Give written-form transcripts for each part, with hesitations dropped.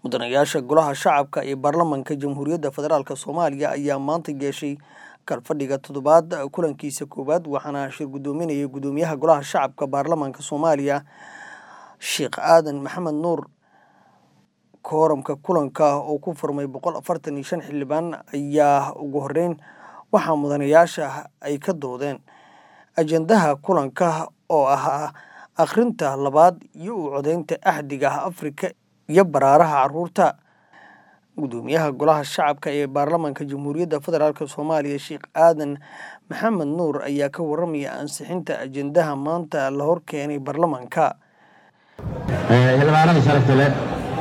mudanayaasha golaha shacabka ee baarlamaanka jamhuuriyadda federaalk Soomaaliya ayaa maanta yeeshay kalfadhiga toddobaad kulankiisa koowaad waxaana shir gudoominaya gudoomiyaha golaha shacabka baarlamaanka Soomaaliya Sheekh Aadan Maxamed Nuur kooramka kulanka oo ku furmay 145 xildhibaan ayaa ugu horeyn waxa mudanayaasha ay ka doodeen ajendaha kulanka oo ah akhrinta labaad iyo u codeynta ahdiga Afrika iyo baraaraha caruurta gudoomiyaha golaha shacabka ee baarlamaanka jamhuuriyadda federaalk Soomaaliya Sheekh Aadan Maxamed Nuur ayaa ka waramaya ansixinta ajendaha maanta la hor keenay baarlamaanka xildhibaanada sharafta leh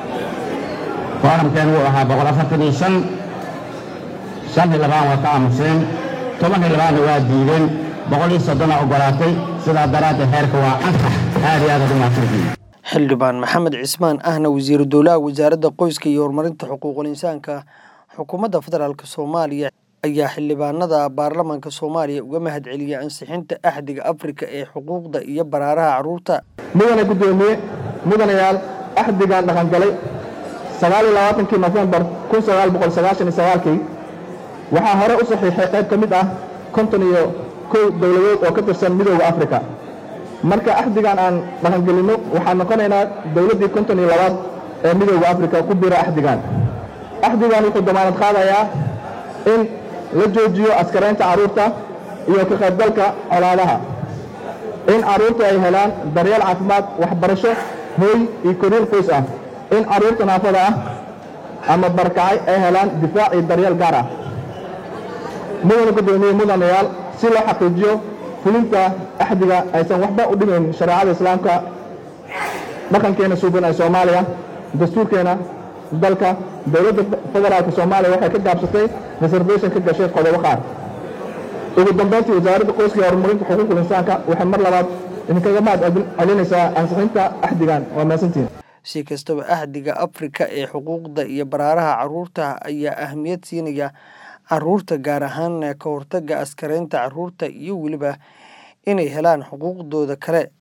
kooramkan uu ahaa 145 xildhibaan waa ka aamuseen 10 xildhibaan waa diideen 130 ogolaatay sidaa daraaddeed heerka waa ansax aad iyo aad u mahadsantihiin xildhibaan Maxamed Cismaan ahna wasiir dowlaha wasaaradda qoyska iyo horumarinta xuquuqul insaanka xukuumadda federaalk Soomaaliya ayaa xildhibaanada baarlamaanka Soomaaliya uga mahad celiyay ansixinta ahdiga Afrika ee xuquuqda iyo baraaraha caruurta mudane gudoomiye mudanayaal ahdigan dhaqan galay 29 November 1999 waxaa hore u saxiixay qayb ka mid ah 51 dowladood oo ka tirsan midowga Afrika marka ahdigan aan dhaqan galino waxaan noqonaynaa dowladii 52 ee midowga Afrika ku bira ahdigan wuxuu damaanad qaadayaa in la joojiyo askaraynta caruurta iyo ka qaybgalka colaadaha in caruurta ay helaan daryeel caafimaad waxbarasho hooy iyo koriin qoys ah in caruurta naafada ah ama barkacay ay helaan difaac iyo daryeel gaar ah mudane gudoomiye mudanayaal si loo xaqiijiyo fulinta ahdiga aysan waxba u dhimayn shariicada islaamka dhaqankeena suuban ee Soomaaliya dastuurkeena dalka dowladda federaalka Soomaaliya waxay ka gaabsatay reservation ka gashay qodobo qaar ugu dambeyntii wasaaradda qoyska iyo horumarinta xuquuqul insaanka waxay mar labaad idinkaga mahad celinaysaa ansixinta ahdigan waa mahadsantihiin si kastaba ahdiga Afrika ee xuquuqda iyo baraaraha caruurta ayaa ahmiyad siinaya caruurta gaar ahaan ka hortagga askaraynta caruurta iyo waliba inay helaan xuquuqdooda kale